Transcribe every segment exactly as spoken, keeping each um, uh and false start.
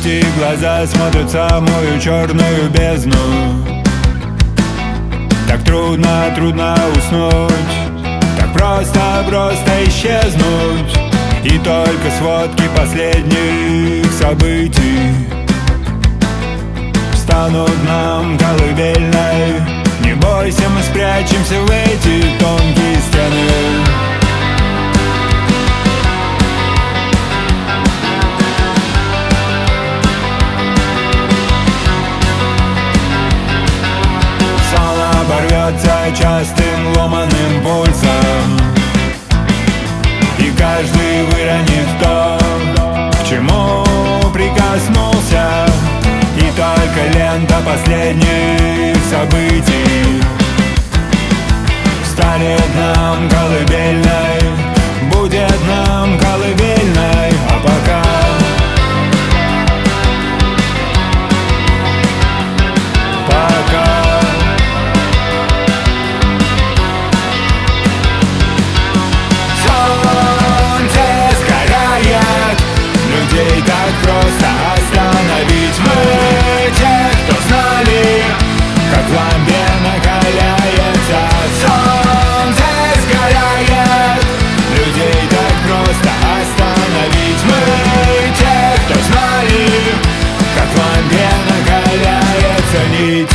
Эти глаза смотрят в самую черную бездну. Так трудно, трудно уснуть, так просто, просто исчезнуть. И только сводки последних событий станут нам колыбельной. Не бойся, мы спрячемся в эти тонкие стены. Сон оборвется частым ломаным пульсом, и каждый выронит то, к чему прикоснулся. И только лента последних событий станет нам колыбельной, будет нам колыбельной. А пока Пока солнце сгорает, людей так просто остановить. Мы те, кто знали, как в лампе накаляется. Солнце сгорает, людей так просто остановить. Мы те, кто знали, как в лампе накаляется нить.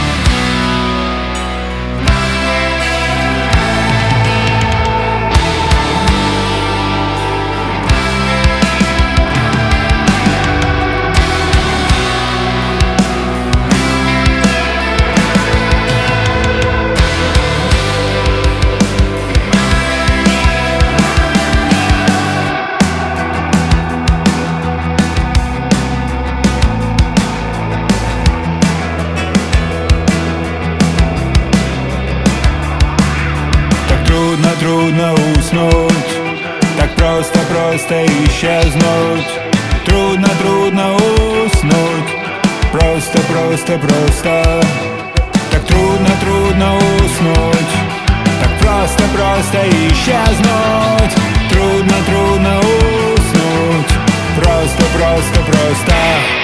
Трудно, трудно уснуть, так просто, просто исчезнуть. Трудно, трудно уснуть, просто, просто, просто. Так трудно, трудно уснуть, так просто, просто исчезнуть. Трудно, трудно уснуть, просто, просто, просто.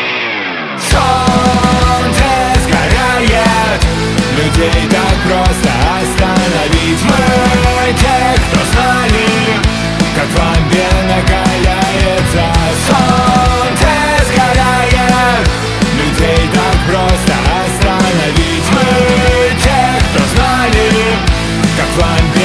Солнце сгорает, людей так просто остановить. Мы те, кто знали, как в лампе накаляется. Солнце сгорает, людей так просто остановить. Мы те, кто знали, как в лампе